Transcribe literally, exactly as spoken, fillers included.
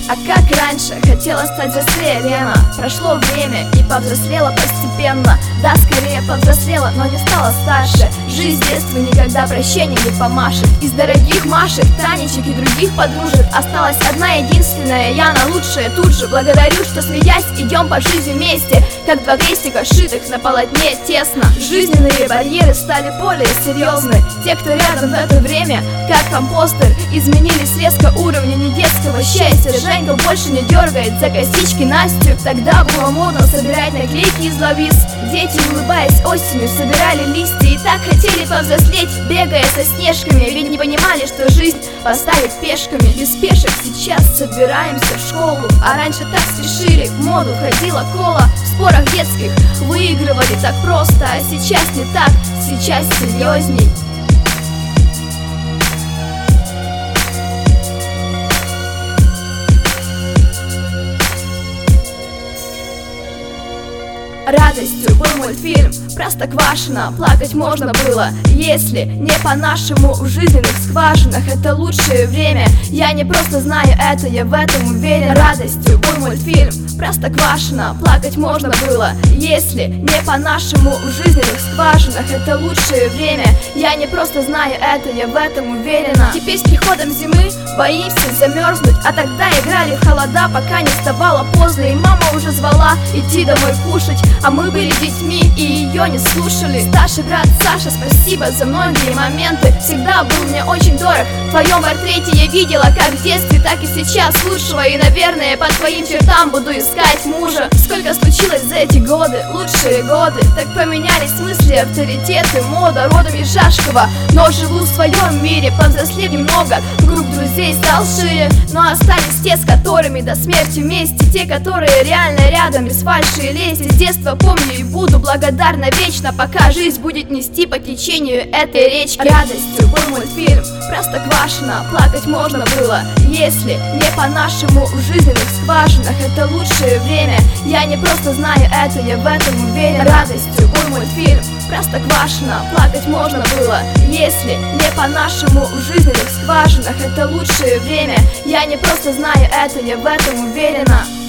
А как раньше хотела стать взрослее Лена. Прошло время и повзрослела постепенно. Да, скорее повзрослела, но не стала старше. Жизнь детства никогда прощения не помашет. Из дорогих Машек, Танечек и других подружек осталась одна единственная Яна, лучшая. Тут же благодарю, что смеясь идем по жизни вместе, как два крестика, сшитых на полотне тесно. Жизненные барьеры стали более серьезны. Те, кто рядом в это время, как компостер, изменились резко уровни недетского счастья. Женька больше не дергает за косички Настю. Тогда было модно собирать наклейки из лавиз. Дети, улыбаясь осенью, собирали листья и так хотели повзрослеть, бегая со снежками. Ведь не понимали, что жизнь поставит пешками. Без пешек сейчас собираемся в школу, а раньше так спешили, в моду ходила кола. В спорах детских выигрывали так просто, а сейчас не так, сейчас серьезней. Радостью был мультфильм Простоквашино. Плакать можно было, если не по-нашему. В жизненных скважинах это лучшее время. Я не просто знаю это, я в этом уверен. Радостью был мультфильм Простоквашино. Плакать можно было, если не по-нашему. В жизненных скважинах это лучшее время. Я не просто знаю это, я в этом уверена. Теперь с приходом зимы боимся замерзнуть, а тогда играли в холода, пока не вставало поздно. И мама уже звала идти домой кушать, а мы были детьми и ее не слушали. Старший брат Саша, спасибо за многие моменты. Всегда был мне очень дорог. В твоем портрете я видела, как в детстве, так и сейчас лучшего. И, наверное, по твоим чертам буду искать мужа. Сколько случилось за эти годы, лучшие годы. Так поменялись мысли, авторитеты, мода, родом из Жашкова. Но живу в своем мире, повзрослев немного. Круг друзей стал шире, но остались те, с которыми до смерти вместе. Те, которые реально рядом, без фальши и лести. С детства помню и буду благодарна вечно, пока жизнь будет нести по течению этой речки. Радостью был мультфильм Простоквашино. Плакать можно было, если не по-нашему. В жизненных скважинах это лучшее время. Я не просто знаю это, я в этом уверен. Радостью был мультфильм Простоквашино. Плакать можно было, если не по-нашему. В жизненных скважинах это лучшее время. Я не просто знаю это, я в этом уверена.